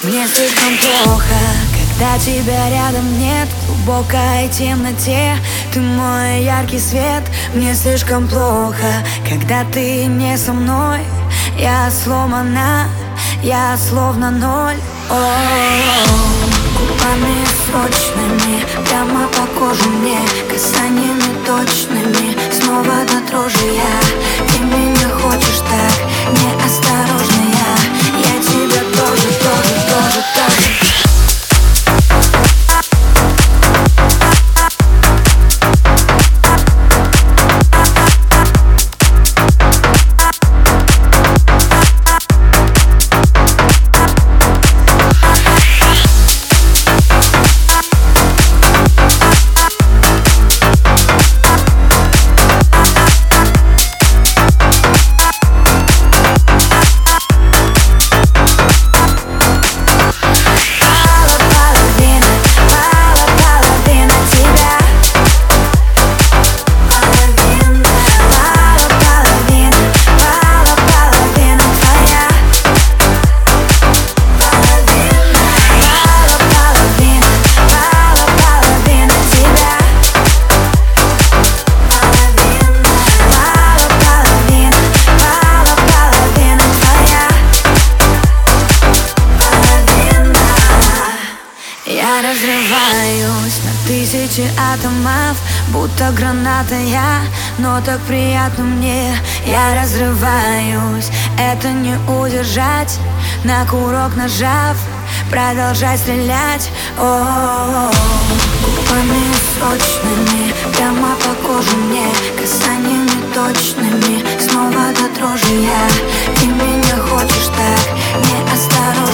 Мне слишком плохо, когда тебя рядом нет. В глубокой темноте ты мой яркий свет. Мне слишком плохо, когда ты не со мной. Я сломана, я словно ноль. Губами срочными, прямо по коже мне, касаниями точными, снова до дрожи я. Ты меня хочешь так, неосторожно я тебя тоже, тоже, тоже, тоже. Я разрываюсь на тысячи атомов, будто граната я, но так приятно мне. Я разрываюсь, это не удержать, на курок нажав, продолжай стрелять. Губами срочными, прямо по коже мне, касаниями точными, снова до дрожи я. Ты меня хочешь так, неосторожно